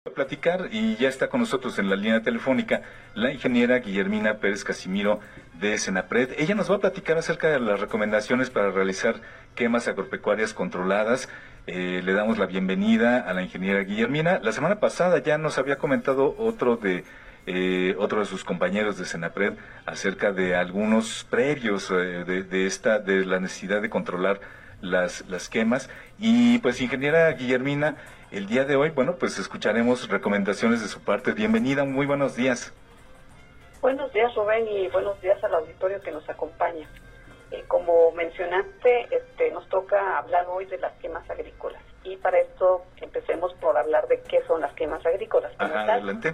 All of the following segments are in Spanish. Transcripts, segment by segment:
Platicar y ya está con nosotros en la línea telefónica la ingeniera Guillermina Pérez Casimiro de Senapred. Ella nos va a platicar acerca de las recomendaciones para realizar quemas agropecuarias controladas. Le damos la bienvenida a la ingeniera Guillermina. La semana pasada ya nos había comentado otro de sus compañeros de Senapred acerca de algunos previos de la necesidad de controlar las quemas. Y pues, ingeniera Guillermina, el día de hoy, bueno, pues escucharemos recomendaciones de su parte. Bienvenida, muy buenos días. Buenos días, Rubén, y buenos días al auditorio que nos acompaña. Como mencionaste, nos toca hablar hoy de las quemas agrícolas. Y para esto empecemos por hablar de qué son las quemas agrícolas. Adelante.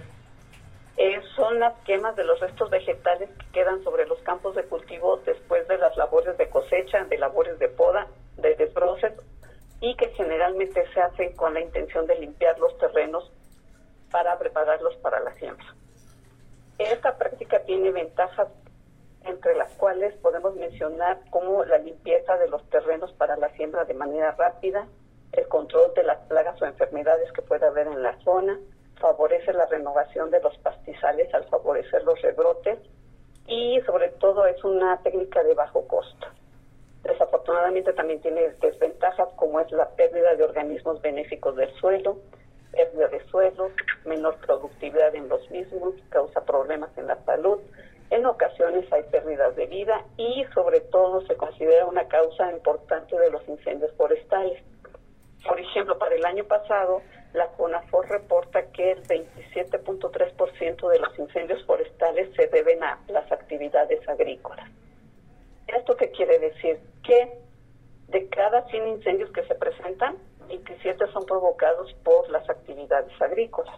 Son las quemas de los restos vegetales que quedan sobre los campos de cultivo después de las labores de cosecha, de labores de poda, de desbroces, y que generalmente se hacen con la intención de limpiar los terrenos para prepararlos para la siembra. Esta práctica tiene ventajas, entre las cuales podemos mencionar como la limpieza de los terrenos para la siembra de manera rápida, el control de las plagas o enfermedades que pueda haber en la zona, favorece la renovación de los pastizales al favorecer los rebrotes y sobre todo es una técnica de bajo costo. Desafortunadamente también tiene desventajas como es la pérdida de organismos benéficos del suelo, pérdida de suelos, menor productividad en los mismos, causa problemas en la salud, en ocasiones hay pérdidas de vida y sobre todo se considera una causa importante de los incendios forestales. Por ejemplo, para el año pasado, la CONAFOR reporta que el 27.3% de los incendios forestales se deben a las actividades agrícolas. ¿Esto qué quiere decir? Que de cada 100 incendios que se presentan, 27 son provocados por las actividades agrícolas.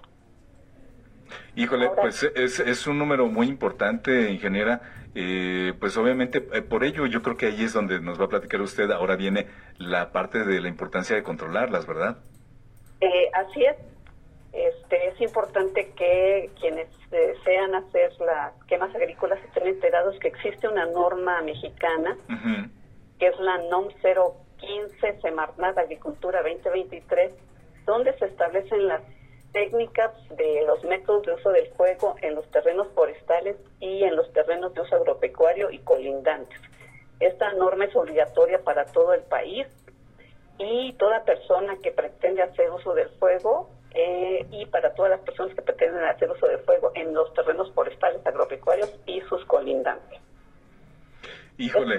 Híjole, ahora, pues es un número muy importante, ingeniera. Pues obviamente, por ello yo creo que ahí es donde nos va a platicar usted. Ahora viene la parte de la importancia de controlarlas, ¿verdad? Así es. Es importante que quienes desean hacer las quemas agrícolas estén enterados que existe una norma mexicana, que es la NOM 015 Semarnat Agricultura 2023, donde se establecen las técnicas de los métodos de uso del fuego en los terrenos forestales y en los terrenos de uso agropecuario y colindantes. Esta norma es obligatoria para todo el país y toda persona que pretende hacer uso del fuego y para todas las personas que pretenden hacer uso del fuego en los terrenos forestales, agropecuarios y sus colindantes. Híjole,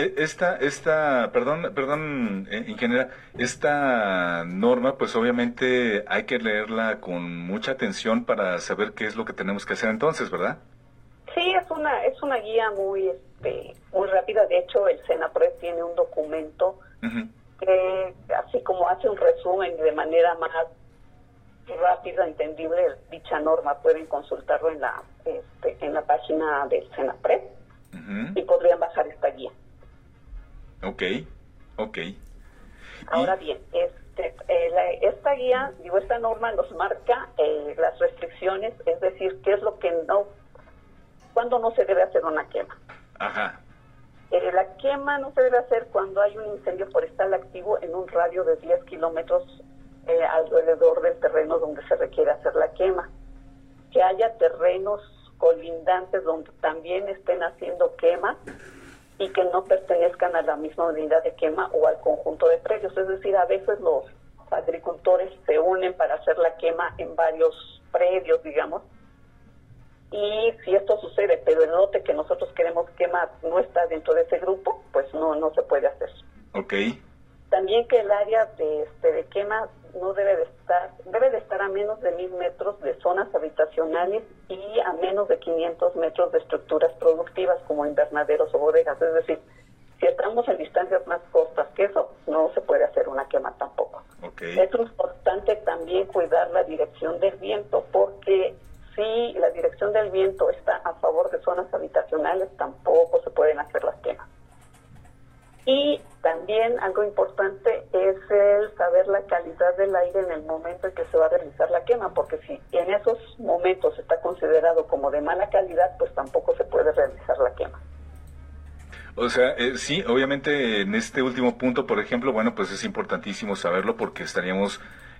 perdón, ingeniera, esta norma, pues obviamente hay que leerla con mucha atención para saber qué es lo que tenemos que hacer entonces, ¿verdad? Sí, es una guía muy rápida. De hecho, el Senapred tiene un documento que, así como hace un resumen de manera más rápida, entendible, dicha norma, pueden consultarlo en la página del Senapred. Y podrían bajar esta guía. Ok. Ahora bien, esta guía, esta norma nos marca las restricciones, es decir, qué es lo que cuándo no se debe hacer una quema. Ajá. La quema no se debe hacer cuando hay un incendio forestal activo en un radio de 10 kilómetros alrededor del terreno donde se requiere hacer la quema. Que haya terrenos colindantes donde también estén haciendo quema y que no pertenezcan a la misma unidad de quema o al conjunto de predios. Es decir, a veces los agricultores se unen para hacer la quema en varios predios, digamos, y si esto sucede, pero el lote que nosotros queremos quemar no está dentro de ese grupo, pues no se puede hacer. Ok. También que el área de quema no debe de estar a menos de 1,000 metros de zonas habitacionales y a menos de 500 metros de estructuras productivas como invernaderos o bodegas. Es decir, si estamos en distancias más cortas que eso, no se puede hacer una quema tampoco. Okay. Es importante también cuidar la dirección del viento, porque si la dirección del viento está a favor de zonas habitacionales, tampoco se pueden hacer las quemas. Y también algo importante es el saber la calidad del aire en el momento en que se va a realizar la quema, porque si en esos momentos está considerado como de mala calidad, pues tampoco se puede realizar la quema. O sea, sí, obviamente en este último punto, por ejemplo, bueno, pues es importantísimo saberlo porque estaríamos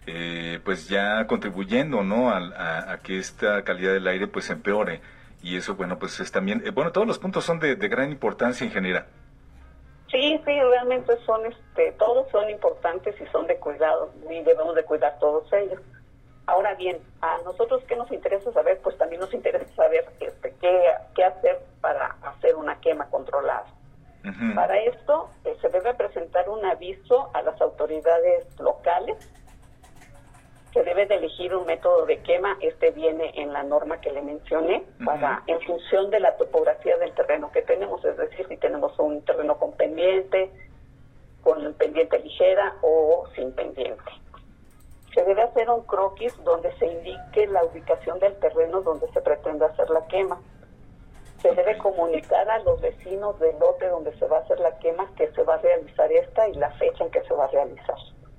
pues ya contribuyendo, ¿no? A que esta calidad del aire pues empeore. Y eso, bueno, pues es también, bueno, todos los puntos son de gran importancia, ingeniera. Sí, realmente todos son importantes y son de cuidado, y debemos de cuidar todos ellos. Ahora bien, a nosotros qué nos interesa saber, pues también nos interesa saber qué hacer para hacer una quema controlada. Uh-huh. Para esto se debe presentar un aviso a las autoridades locales. Se debe de elegir un método de quema, viene en la norma que le mencioné, uh-huh, en función de la topografía del terreno que tenemos, es decir, si tenemos un terreno con pendiente ligera o sin pendiente. Se debe hacer un croquis donde se indique la ubicación del terreno donde se pretende hacer la quema. Se debe comunicar a los vecinos del lote donde se va a hacer la quema que se va a realizar y la fecha en que se va a realizar.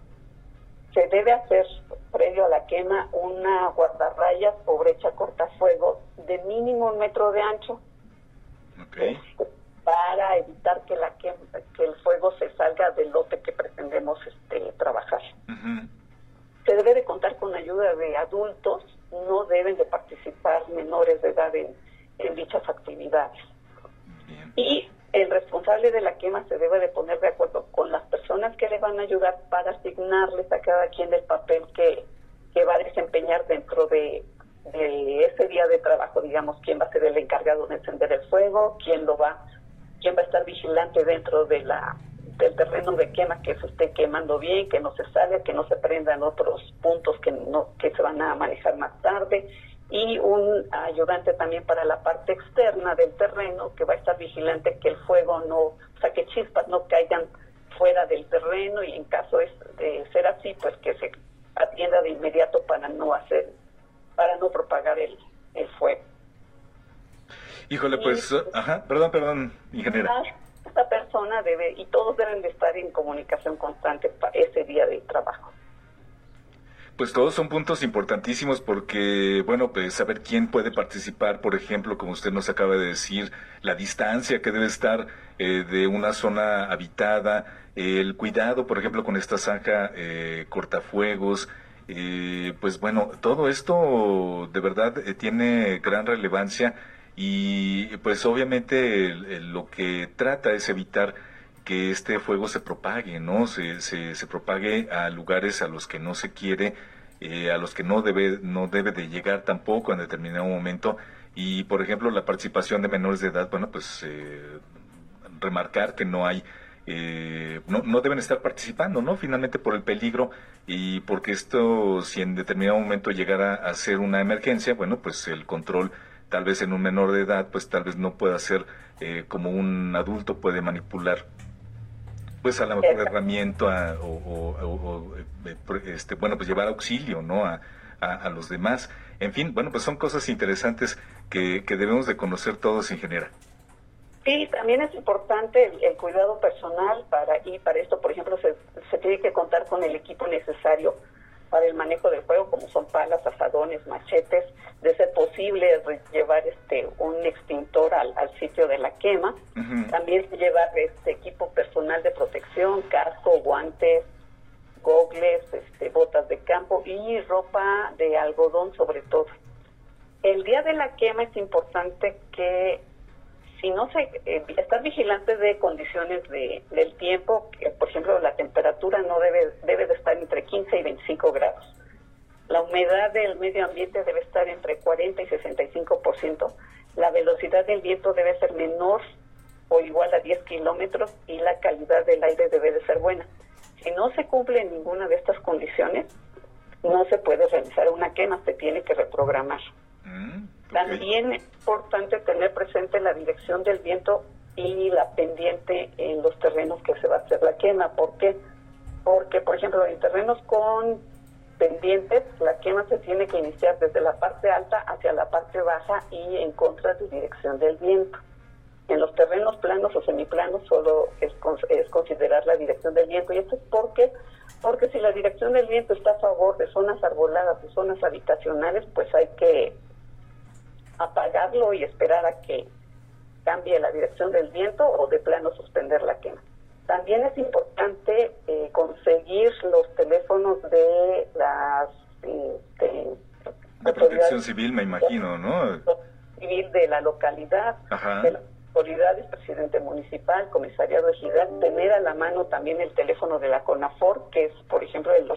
Se debe hacer, previo a la quema, una guardarrayas o brecha cortafuegos de mínimo 1 metro de ancho, okay, para evitar que el fuego se salga del lote que pretendemos trabajar. Uh-huh. Se debe de contar con ayuda de adultos, no deben de participar menores de edad en dichas actividades. Bien. Y el responsable de la quema se debe de poner de acuerdo con las personas que le van a ayudar para asignarles a cada quien el papel que va a desempeñar dentro de ese día de trabajo, digamos, quién va a ser el encargado de encender el fuego, quién va a estar vigilante dentro del terreno de quema, que se esté quemando bien, que no se salga, que no se prendan otros puntos que se van a manejar más tarde, y un ayudante también para la parte externa del terreno que va a estar vigilante que el fuego que chispas no caigan fuera del terreno, y en caso de ser así, pues que se atienda de inmediato para no propagar el fuego. Híjole, pues, perdón, ingeniera. Esta persona y todos deben de estar en comunicación constante para ese día de trabajo. Pues todos son puntos importantísimos porque, bueno, pues saber quién puede participar, por ejemplo, como usted nos acaba de decir, la distancia que debe estar de una zona habitada, el cuidado, por ejemplo, con esta zanja cortafuegos, pues bueno, todo esto de verdad tiene gran relevancia y pues obviamente lo que trata es evitar que este fuego se propague, ¿no? Se propague a lugares a los que no se quiere, a los que no debe de llegar tampoco en determinado momento. Y, por ejemplo, la participación de menores de edad, bueno, pues remarcar que no hay, no deben estar participando, ¿no? Finalmente por el peligro y porque esto, si en determinado momento llegara a ser una emergencia, bueno, pues el control tal vez en un menor de edad, pues tal vez no pueda ser como un adulto puede manipular pues a la mejor herramienta bueno, pues llevar auxilio, ¿no? A los demás. En fin, bueno, pues son cosas interesantes que debemos de conocer todos, ingeniera. Sí, también es importante el cuidado personal para esto, por ejemplo, se tiene que contar con el equipo necesario para el manejo del fuego, como son palas, azadones, machetes, de ser posible llevar un extintor al sitio de la quema. Uh-huh. También llevar equipo personal de protección, casco, guantes, gogles, botas de campo y ropa de algodón sobre todo. El día de la quema es importante que estar vigilante de condiciones del tiempo, que, por ejemplo, la temperatura no debe de estar entre 15 y 25 grados. La humedad del medio ambiente debe estar entre 40 y 65%. La velocidad del viento debe ser menor o igual a 10 kilómetros y la calidad del aire debe de ser buena. Si no se cumple ninguna de estas condiciones, no se puede realizar una quema, se tiene que reprogramar. También es importante tener presente la dirección del viento y la pendiente en los terrenos que se va a hacer la quema. ¿Por qué? Porque, por ejemplo, en terrenos con pendientes, la quema se tiene que iniciar desde la parte alta hacia la parte baja y en contra de dirección del viento. En los terrenos planos o semiplanos solo es considerar la dirección del viento. Y esto es porque si la dirección del viento está a favor de zonas arboladas o zonas habitacionales, pues hay que apagarlo y esperar a que cambie la dirección del viento o de plano suspender la quema. También es importante conseguir los teléfonos de las de protección civil, me imagino, ¿no? Civil de la localidad, Ajá. de las autoridades, presidente municipal, comisariado ejidal, tener a la mano también el teléfono de la CONAFOR, que es, por ejemplo, el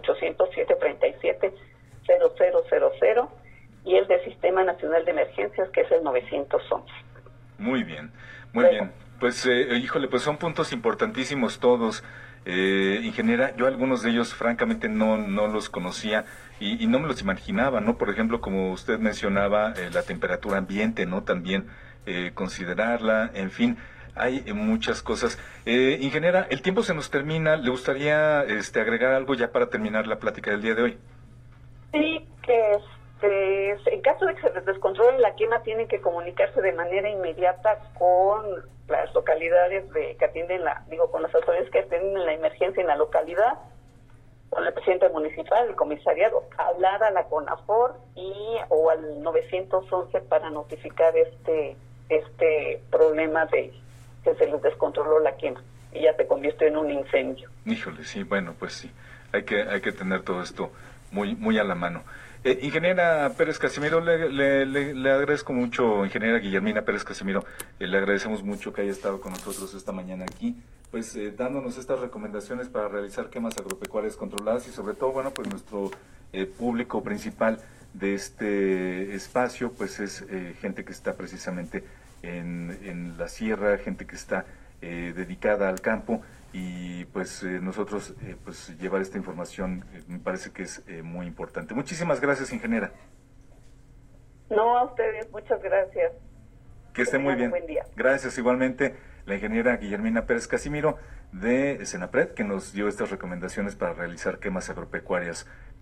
807-37-0000, y el del Sistema Nacional de Emergencias, que es el 911. Muy bien, muy bien. Pues, híjole, pues son puntos importantísimos todos. Ingeniera, yo algunos de ellos francamente no los conocía y no me los imaginaba, ¿no? Por ejemplo, como usted mencionaba, la temperatura ambiente, ¿no? También considerarla, en fin, hay muchas cosas. Ingeniera, el tiempo se nos termina, ¿le gustaría agregar algo ya para terminar la plática del día de hoy? Sí, que en caso de que se les descontrole la quema, tienen que comunicarse de manera inmediata con las localidades que atienden con las autoridades que atienden la emergencia en la localidad, con el presidente municipal, el comisariado, hablar a la CONAFOR o al 911 para notificar este problema de que se les descontroló la quema y ya se convirtió en un incendio. Híjole, sí, bueno, pues sí, hay que tener todo esto muy a la mano. Ingeniera Pérez Casimiro, le agradezco mucho, ingeniera Guillermina Pérez Casimiro, le agradecemos mucho que haya estado con nosotros esta mañana aquí, pues dándonos estas recomendaciones para realizar quemas agropecuarias controladas y sobre todo, bueno, pues nuestro público principal de este espacio, pues es gente que está precisamente en la sierra, gente que está dedicada al campo y pues nosotros pues llevar esta información me parece que es muy importante. Muchísimas gracias, ingeniera. No, a ustedes, muchas gracias. Que esté muy bien. Buen día. Gracias igualmente, la ingeniera Guillermina Pérez Casimiro de Senapred, que nos dio estas recomendaciones para realizar quemas agropecuarias